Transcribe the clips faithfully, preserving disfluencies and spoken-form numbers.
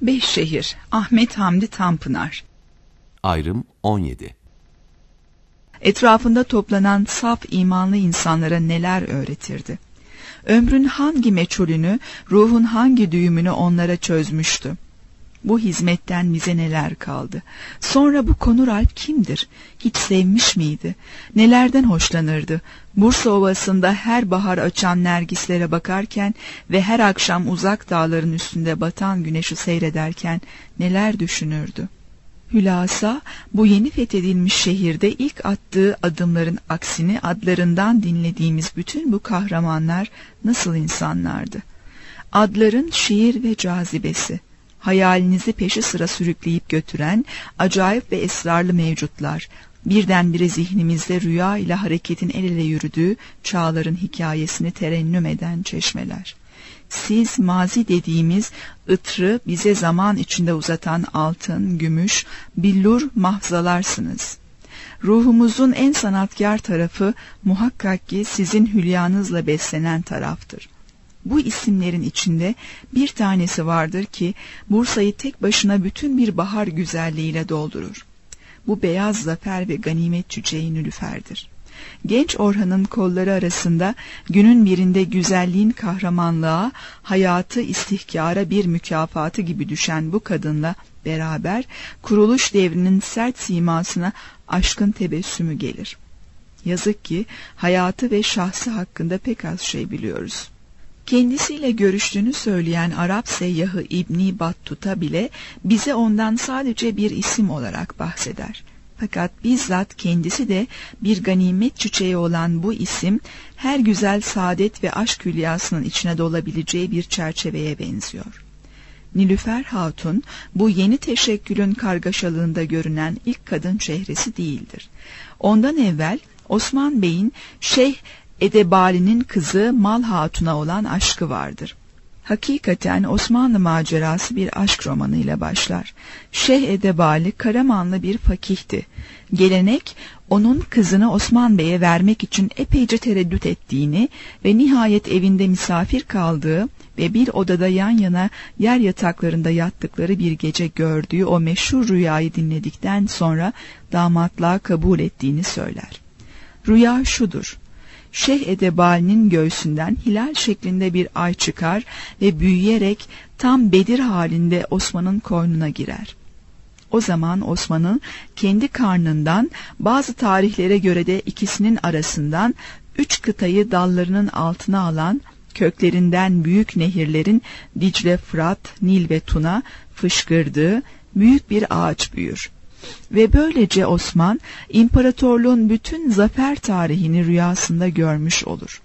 Beşşehir, Ahmet Hamdi Tanpınar. Ayrım on yedi. Etrafında toplanan saf imanlı insanlara neler öğretirdi? Ömrün hangi meçhulünü, ruhun hangi düğümünü onlara çözmüştü? Bu hizmetten bize neler kaldı? Sonra bu Konur Alp kimdir? Hiç sevmiş miydi? Nelerden hoşlanırdı? Bursa Ovası'nda her bahar açan nergislere bakarken ve her akşam uzak dağların üstünde batan güneşi seyrederken neler düşünürdü? Hülasa, bu yeni fethedilmiş şehirde ilk attığı adımların aksini adlarından dinlediğimiz bütün bu kahramanlar nasıl insanlardı? Adların şiir ve cazibesi, hayalinizi peşi sıra sürükleyip götüren acayip ve esrarlı mevcutlar, birdenbire zihnimizde rüya ile hareketin el ele yürüdüğü çağların hikayesini terennüm eden çeşmeler. Siz mazi dediğimiz ıtrı bize zaman içinde uzatan altın, gümüş, billur mahzalarsınız. Ruhumuzun en sanatkar tarafı muhakkak ki sizin hülyanızla beslenen taraftır. Bu isimlerin içinde bir tanesi vardır ki Bursa'yı tek başına bütün bir bahar güzelliğiyle doldurur. Bu beyaz zafer ve ganimet çiçeği Nilüfer'dir. Genç Orhan'ın kolları arasında günün birinde güzelliğin kahramanlığa, hayatı istihkara bir mükafatı gibi düşen bu kadınla beraber kuruluş devrinin sert simasına aşkın tebessümü gelir. Yazık ki hayatı ve şahsı hakkında pek az şey biliyoruz. Kendisiyle görüştüğünü söyleyen Arap seyyahı İbni Battuta bile bize ondan sadece bir isim olarak bahseder. Fakat bizzat kendisi de bir ganimet çiçeği olan bu isim, her güzel saadet ve aşk hülyasının içine dolabileceği bir çerçeveye benziyor. Nilüfer Hatun, bu yeni teşekkülün kargaşalığında görünen ilk kadın çehresi değildir. Ondan evvel Osman Bey'in Şeyh Edebali'nin kızı Mal Hatun'a olan aşkı vardır. Hakikaten Osmanlı macerası bir aşk romanıyla başlar. Şeyh Edebali Karamanlı bir fakihti. Gelenek onun kızını Osman Bey'e vermek için epeyce tereddüt ettiğini ve nihayet evinde misafir kaldığı ve bir odada yan yana yer yataklarında yattıkları bir gece gördüğü o meşhur rüyayı dinledikten sonra damatlığa kabul ettiğini söyler. Rüya şudur: Şeyh Edebali'nin göğsünden hilal şeklinde bir ay çıkar ve büyüyerek tam Bedir halinde Osman'ın koynuna girer. O zaman Osman'ın kendi karnından, bazı tarihlere göre de ikisinin arasından üç kıtayı dallarının altına alan, köklerinden büyük nehirlerin Dicle, Fırat, Nil ve Tuna fışkırdığı büyük bir ağaç büyür. Ve böylece Osman, imparatorluğun bütün zafer tarihini rüyasında görmüş olur.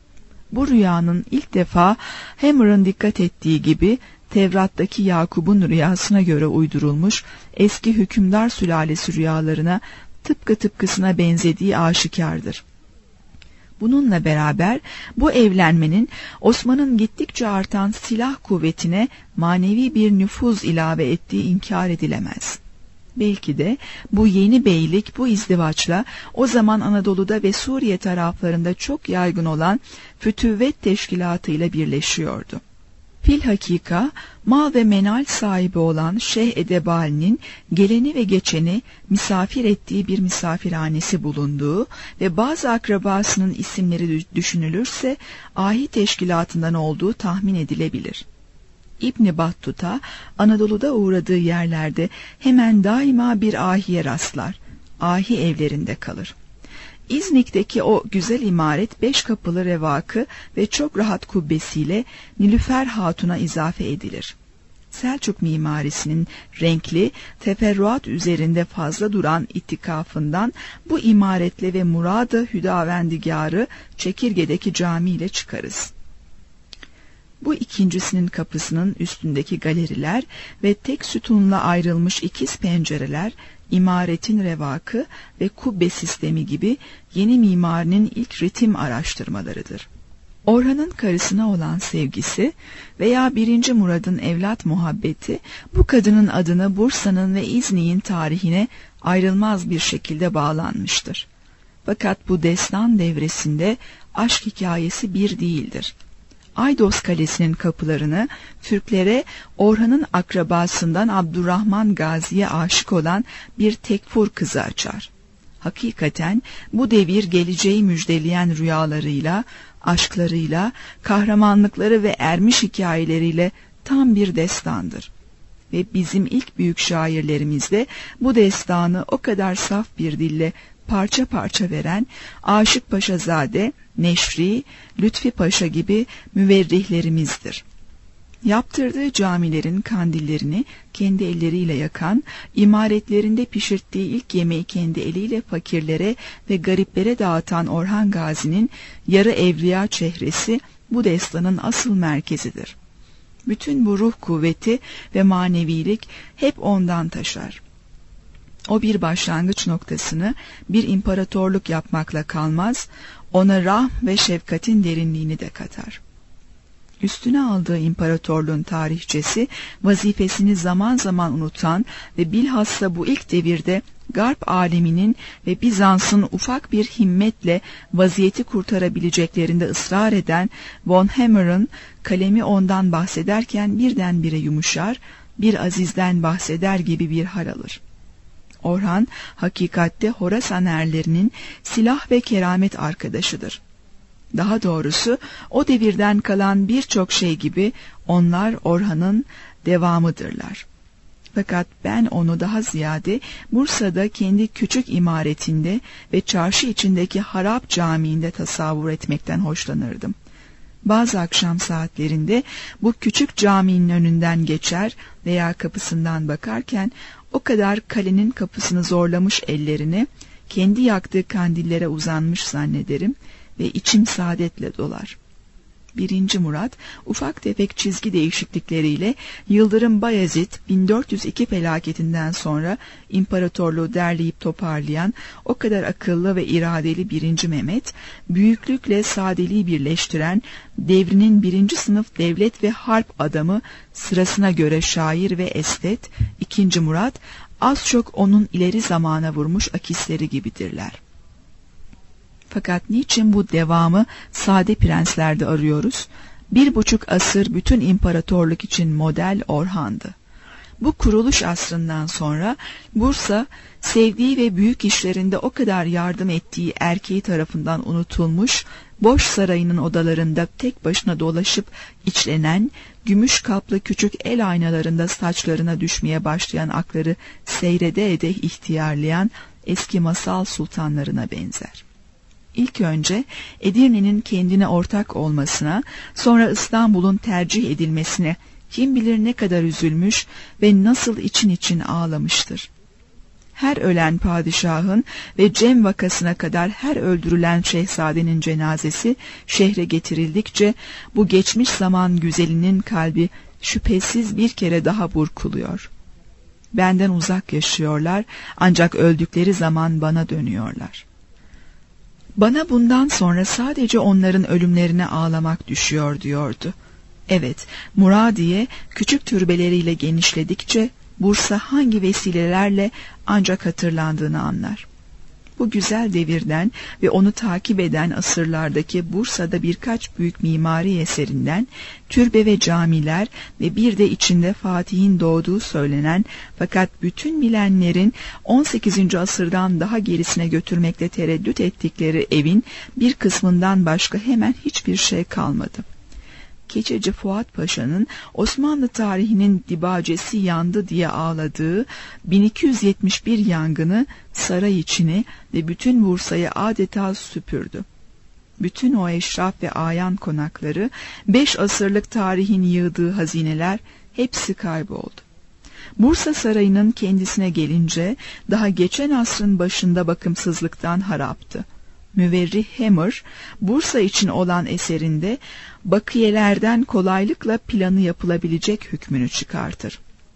Bu rüyanın ilk defa Hammer'ın dikkat ettiği gibi Tevrat'taki Yakub'un rüyasına göre uydurulmuş eski hükümdar sülalesi rüyalarına tıpkı tıpkısına benzediği aşikardır. Bununla beraber bu evlenmenin Osman'ın gittikçe artan silah kuvvetine manevi bir nüfuz ilave ettiği inkar edilemez. Belki de bu yeni beylik bu izdivaçla o zaman Anadolu'da ve Suriye taraflarında çok yaygın olan fütüvvet teşkilatıyla birleşiyordu. Filhakika mal ve menal sahibi olan Şeyh Edebali'nin geleni ve geçeni misafir ettiği bir misafirhanesi bulunduğu ve bazı akrabasının isimleri düşünülürse ahi teşkilatından olduğu tahmin edilebilir. İbni Battuta Anadolu'da uğradığı yerlerde hemen daima bir ahiye rastlar. Ahi evlerinde kalır. İznik'teki o güzel imaret beş kapılı revakı ve çok rahat kubbesiyle Nilüfer Hatun'a izafe edilir. Selçuk mimarisinin renkli, teferruat üzerinde fazla duran itikafından bu imaretle ve Murad-ı Hüdavendigarı Çekirge'deki camiyle çıkarız. Bu ikincisinin kapısının üstündeki galeriler ve tek sütunla ayrılmış ikiz pencereler, imaretin revakı ve kubbe sistemi gibi yeni mimarinin ilk ritim araştırmalarıdır. Orhan'ın karısına olan sevgisi veya birinci Murad'ın evlat muhabbeti bu kadının adını Bursa'nın ve İznik'in tarihine ayrılmaz bir şekilde bağlanmıştır. Fakat bu destan devresinde aşk hikayesi bir değildir. Aydos Kalesi'nin kapılarını Türklere Orhan'ın akrabasından Abdurrahman Gazi'ye aşık olan bir tekfur kızı açar. Hakikaten bu devir geleceği müjdeleyen rüyalarıyla, aşklarıyla, kahramanlıkları ve ermiş hikayeleriyle tam bir destandır. Ve bizim ilk büyük şairlerimiz de bu destanı o kadar saf bir dille parça parça veren Aşık Paşazade, Neşri, Lütfi Paşa gibi müverrihlerimizdir. Yaptırdığı camilerin kandillerini kendi elleriyle yakan, imaretlerinde pişirttiği ilk yemeği kendi eliyle fakirlere ve gariplere dağıtan Orhan Gazi'nin yarı evliya çehresi bu destanın asıl merkezidir. Bütün bu ruh kuvveti ve manevilik hep ondan taşar. O bir başlangıç noktasını bir imparatorluk yapmakla kalmaz, ona rahm ve şefkatin derinliğini de katar. Üstüne aldığı imparatorluğun tarihçesi, vazifesini zaman zaman unutan ve bilhassa bu ilk devirde Garp aleminin ve Bizans'ın ufak bir himmetle vaziyeti kurtarabileceklerinde ısrar eden Von Hammer'ın kalemi ondan bahsederken birdenbire yumuşar, bir azizden bahseder gibi bir hal alır. Orhan, hakikatte Horasan erlerinin silah ve keramet arkadaşıdır. Daha doğrusu o devirden kalan birçok şey gibi onlar Orhan'ın devamıdırlar. Fakat ben onu daha ziyade Bursa'da kendi küçük imaretinde ve çarşı içindeki harap camiinde tasavvur etmekten hoşlanırdım. Bazı akşam saatlerinde bu küçük caminin önünden geçer veya kapısından bakarken o kadar kalenin kapısını zorlamış ellerini kendi yaktığı kandillere uzanmış zannederim ve içim saadetle dolar. Birinci Murat ufak tefek çizgi değişiklikleriyle Yıldırım Bayezid bin dört yüz iki felaketinden sonra imparatorluğu derleyip toparlayan o kadar akıllı ve iradeli birinci Mehmet, büyüklükle sadeliği birleştiren devrinin birinci sınıf devlet ve harp adamı, sırasına göre şair ve estet ikinci Murat az çok onun ileri zamana vurmuş akisleri gibidirler. Fakat niçin bu devamı sade prenslerde arıyoruz? Bir buçuk asır bütün imparatorluk için model Orhan'dı. Bu kuruluş asrından sonra Bursa, sevdiği ve büyük işlerinde o kadar yardım ettiği erkeği tarafından unutulmuş, boş sarayının odalarında tek başına dolaşıp içlenen, gümüş kaplı küçük el aynalarında saçlarına düşmeye başlayan akları seyrede ede ihtiyarlayan eski masal sultanlarına benzer. İlk önce Edirne'nin kendine ortak olmasına, sonra İstanbul'un tercih edilmesine kim bilir ne kadar üzülmüş ve nasıl için için ağlamıştır. Her ölen padişahın ve Cem vakasına kadar her öldürülen şehzadenin cenazesi şehre getirildikçe bu geçmiş zaman güzelinin kalbi şüphesiz bir kere daha burkuluyor. Benden uzak yaşıyorlar ancak öldükleri zaman bana dönüyorlar. Bana bundan sonra sadece onların ölümlerine ağlamak düşüyor diyordu. Evet, Muradiye küçük türbeleriyle genişledikçe Bursa hangi vesilelerle ancak hatırlandığını anlar. Bu güzel devirden ve onu takip eden asırlardaki Bursa'da birkaç büyük mimari eserinden, türbe ve camiler ve bir de içinde Fatih'in doğduğu söylenen fakat bütün bilenlerin on sekizinci asırdan daha gerisine götürmekte tereddüt ettikleri evin bir kısmından başka hemen hiçbir şey kalmadı. Keçeci Fuat Paşa'nın Osmanlı tarihinin dibacesi yandı diye ağladığı bin iki yüz yetmiş bir yangını saray içini ve bütün Bursa'yı adeta süpürdü. Bütün o eşraf ve ayan konakları, beş asırlık tarihin yığdığı hazineler hepsi kayboldu. Bursa Sarayı'nın kendisine gelince daha geçen asrın başında bakımsızlıktan haraptı. Müverrih Hammer, Bursa için olan eserinde bakiyelerden kolaylıkla planı yapılabilecek hükmünü çıkartır.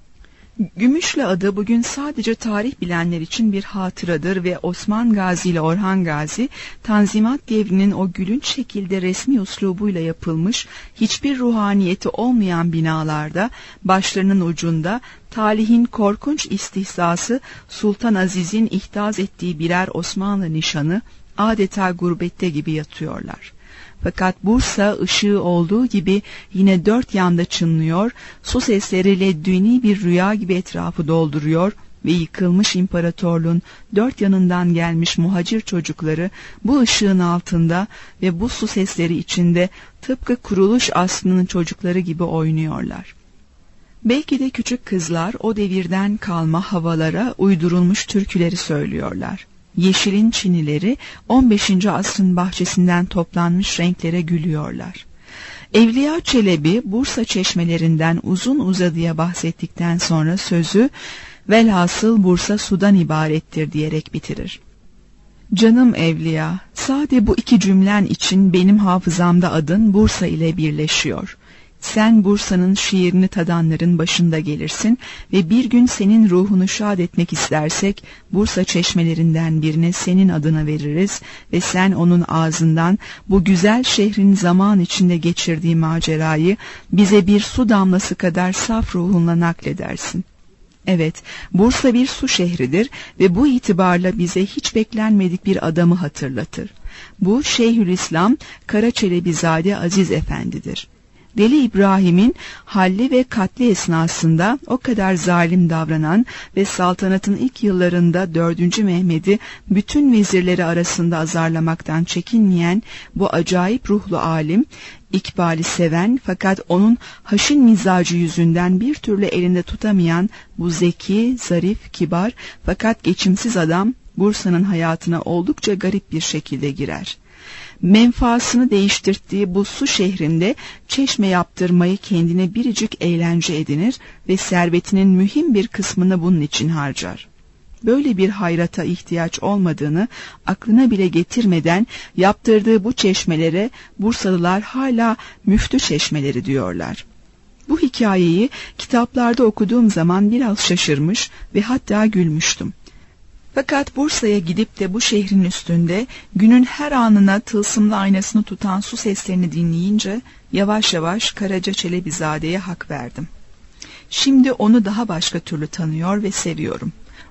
Gümüşlü adı bugün sadece tarih bilenler için bir hatıradır ve Osman Gazi ile Orhan Gazi, Tanzimat devrinin o gülünç şekilde resmi uslubuyla yapılmış, hiçbir ruhaniyeti olmayan binalarda, başlarının ucunda, talihin korkunç istihzası Sultan Aziz'in ihtaz ettiği birer Osmanlı nişanı, adeta gurbette gibi yatıyorlar. Fakat Bursa ışığı olduğu gibi yine dört yanda çınlıyor, su sesleriyle dünî bir rüya gibi etrafı dolduruyor ve yıkılmış imparatorluğun dört yanından gelmiş muhacir çocukları bu ışığın altında ve bu su sesleri içinde tıpkı kuruluş aslının çocukları gibi oynuyorlar. Belki de küçük kızlar o devirden kalma havalara uydurulmuş türküleri söylüyorlar. Yeşilin çinileri on beşinci asrın bahçesinden toplanmış renklere gülüyorlar. Evliya Çelebi Bursa çeşmelerinden uzun uzadıya bahsettikten sonra sözü velhasıl Bursa sudan ibarettir diyerek bitirir. Canım Evliya, sade bu iki cümlen için benim hafızamda adın Bursa ile birleşiyor. Sen Bursa'nın şiirini tadanların başında gelirsin ve bir gün senin ruhunu şad etmek istersek Bursa çeşmelerinden birine senin adına veririz ve sen onun ağzından bu güzel şehrin zaman içinde geçirdiği macerayı bize bir su damlası kadar saf ruhunla nakledersin. Evet, Bursa bir su şehridir ve bu itibarla bize hiç beklenmedik bir adamı hatırlatır. Bu Şeyhülislam Karaçelebizade Aziz Efendi'dir. Deli İbrahim'in halli ve katli esnasında o kadar zalim davranan ve saltanatın ilk yıllarında dördüncü Mehmet'i bütün vezirleri arasında azarlamaktan çekinmeyen bu acayip ruhlu alim, İkbal'i seven fakat onun haşin mizacı yüzünden bir türlü elinde tutamayan bu zeki, zarif, kibar fakat geçimsiz adam Bursa'nın hayatına oldukça garip bir şekilde girer. Menfaasını değiştirdiği bu su şehrinde çeşme yaptırmayı kendine biricik eğlence edinir ve servetinin mühim bir kısmını bunun için harcar. Böyle bir hayrata ihtiyaç olmadığını aklına bile getirmeden yaptırdığı bu çeşmelere Bursalılar hala müftü çeşmeleri diyorlar. Bu hikayeyi kitaplarda okuduğum zaman biraz şaşırmış ve hatta gülmüştüm. Fakat Bursa'ya gidip de bu şehrin üstünde günün her anına tılsımlı aynasını tutan su seslerini dinleyince yavaş yavaş Karaca Çelebizade'ye hak verdim. Şimdi onu daha başka türlü tanıyor ve seviyorum.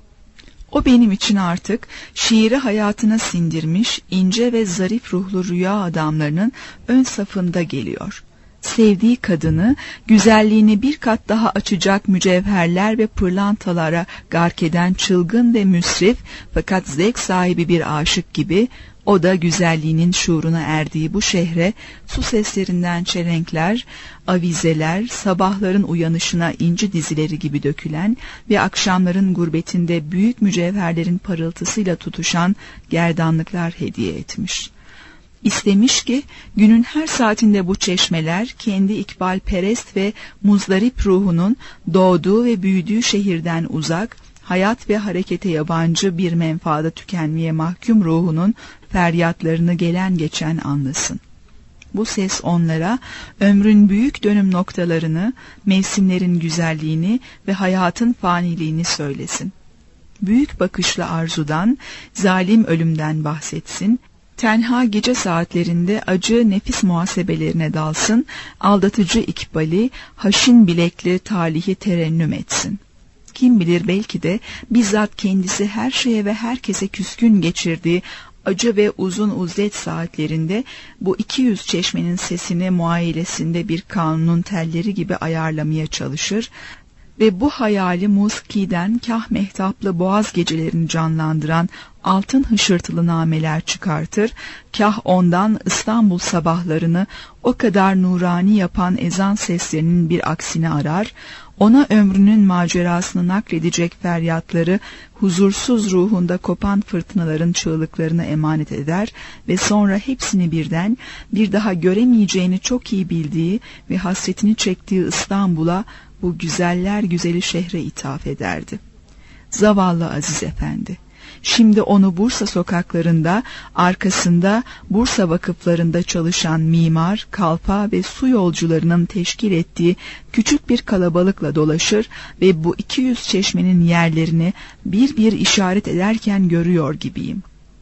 O benim için artık şiiri hayatına sindirmiş ince ve zarif ruhlu rüya adamlarının ön safında geliyor. Sevdiği kadını, güzelliğini bir kat daha açacak mücevherler ve pırlantalara gark eden çılgın ve müsrif fakat zevk sahibi bir aşık gibi, o da güzelliğinin şuuruna erdiği bu şehre su seslerinden çelenkler, avizeler, sabahların uyanışına inci dizileri gibi dökülen ve akşamların gurbetinde büyük mücevherlerin parıltısıyla tutuşan gerdanlıklar hediye etmiş. İstemiş ki günün her saatinde bu çeşmeler kendi ikbalperest ve muzdarip ruhunun doğduğu ve büyüdüğü şehirden uzak, hayat ve harekete yabancı bir menfaada tükenmeye mahkum ruhunun feryatlarını gelen geçen anlasın. Bu ses onlara ömrün büyük dönüm noktalarını, mevsimlerin güzelliğini ve hayatın faniliğini söylesin. Büyük bakışlı arzudan, zalim ölümden bahsetsin, tenha gece saatlerinde acı nefis muhasebelerine dalsın, aldatıcı ikbali, haşin bilekli talihi terennüm etsin. Kim bilir belki de bizzat kendisi her şeye ve herkese küskün geçirdiği acı ve uzun uzlet saatlerinde bu iki yüz çeşmenin sesini muayilesinde bir kanunun telleri gibi ayarlamaya çalışır ve bu hayali muskiden kah mehtaplı boğaz gecelerini canlandıran altın hışırtılı nameler çıkartır, kah ondan İstanbul sabahlarını o kadar nurani yapan ezan seslerinin bir aksini arar, ona ömrünün macerasını nakledecek feryatları huzursuz ruhunda kopan fırtınaların çığlıklarına emanet eder ve sonra hepsini birden bir daha göremeyeceğini çok iyi bildiği ve hasretini çektiği İstanbul'a, bu güzeller güzeli şehre ithaf ederdi. Zavallı Aziz Efendi. Şimdi onu Bursa sokaklarında, arkasında Bursa vakıflarında çalışan mimar, kalfa ve su yolcularının teşkil ettiği küçük bir kalabalıkla dolaşır ve bu iki yüz çeşmenin yerlerini bir bir işaret ederken görüyor gibiyim.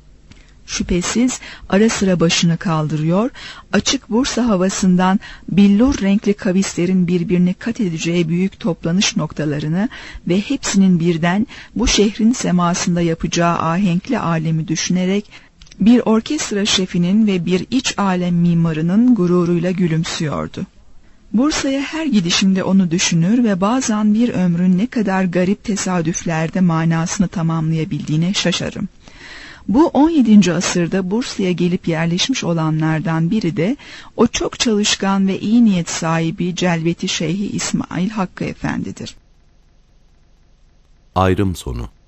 Şüphesiz ara sıra başını kaldırıyor, açık Bursa havasından billur renkli kavislerin birbirini kat edeceği büyük toplanış noktalarını ve hepsinin birden bu şehrin semasında yapacağı ahenkli alemi düşünerek Bir orkestra şefinin ve bir iç alem mimarının gururuyla gülümsüyordu. Bursa'ya her gidişimde onu düşünür ve bazen bir ömrün ne kadar garip tesadüflerde manasını tamamlayabildiğine şaşarım. Bu on yedinci asırda Bursa'ya gelip yerleşmiş olanlardan biri de o çok çalışkan ve iyi niyet sahibi Celveti Şeyhi İsmail Hakkı Efendi'dir. Ayrım sonu.